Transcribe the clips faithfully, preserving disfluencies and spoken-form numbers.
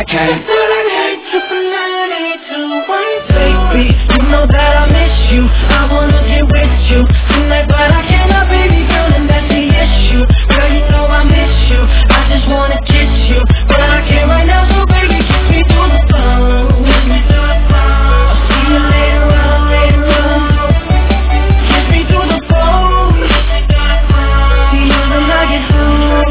can't. Triple nine eight two one. Baby, you know that I miss you. I wanna get with you tonight, but I cannot, baby girl, and that's the issue. Girl, you know I miss you. I just wanna kiss you, but I can't right now, so baby, kiss me through the phone. Kiss me through the phone. I'll see you later on, later on. Kiss me through the phone. See you when I get home.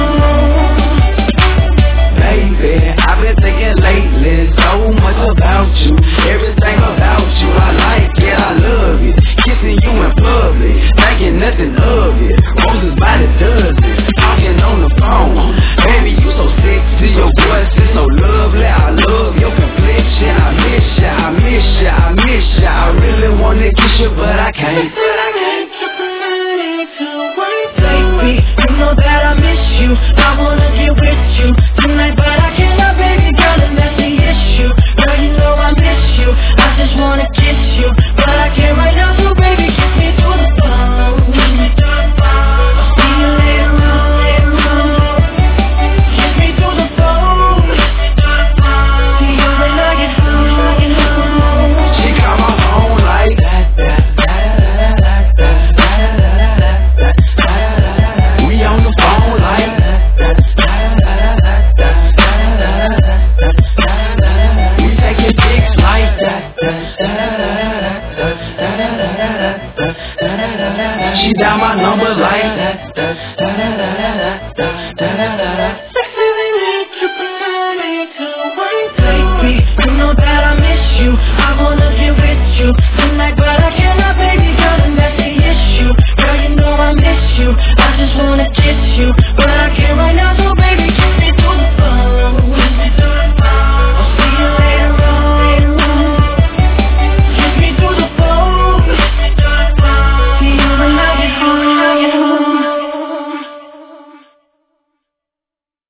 Baby, I've been thinking lately so much about you, everything about you. I like it, I love it, kissing you in public, thinking nothing of it. Roses by the dozen, talking on the phone. Baby, you so sexy, your voice is so lovely. I love your complexion. I miss you, I miss you, I miss you. I really wanna kiss you, but I can't. Triple nine eight two one. Baby, you know that I miss you. I wanna get with you tonight, but I cannot, baby girl, and that's the issue. Girl, you know I miss you. I just wanna kiss you, but I can't right now, so baby, kiss me through the phone. Kiss me through the phone. I'll see you later on, later on. Kiss me through the phone. See you when I get home, I get home. She got my phone like that, that, that, that, that, that, that, that. We on the phone like that, that, that, that, that, that, that. We taking pics like that, that, that, that, that, that. She got my number like that, that, that, that, that, that, that. Six seven eight triple nine eight two one. Baby, you know that